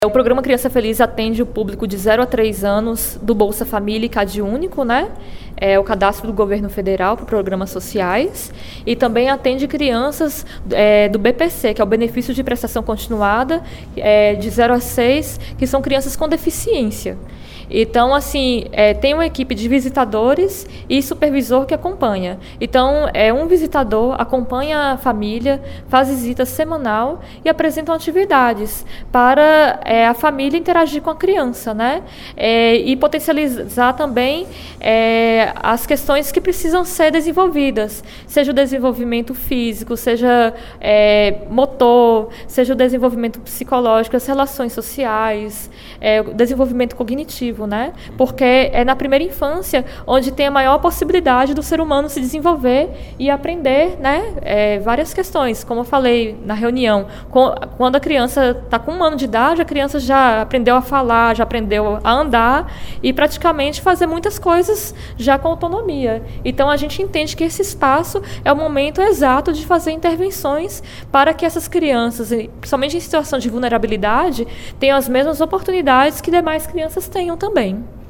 O programa Criança Feliz atende o público de 0 a 3 anos do Bolsa Família e CadÚnico, né? É o cadastro do governo federal para programas sociais, e também atende crianças do BPC, que é o Benefício de Prestação Continuada, de 0 a 6, que são crianças com deficiência. Então, assim, tem uma equipe de visitadores e supervisor que acompanha. Então, um visitador acompanha a família, faz visita semanal e apresenta atividades para a família interagir com a criança, né? E potencializar também as questões que precisam ser desenvolvidas, seja o desenvolvimento físico, seja motor, seja o desenvolvimento psicológico, as relações sociais, o desenvolvimento cognitivo, né? Porque é na primeira infância onde tem a maior possibilidade do ser humano se desenvolver e aprender, né? Várias questões, como eu falei na reunião. Quando a criança está com 1 ano de idade, a criança já aprendeu a falar, já aprendeu a andar e praticamente fazer muitas coisas já com autonomia. Então, a gente entende que esse espaço é o momento exato de fazer intervenções para que essas crianças, principalmente em situação de vulnerabilidade, tenham as mesmas oportunidades que demais crianças tenham também.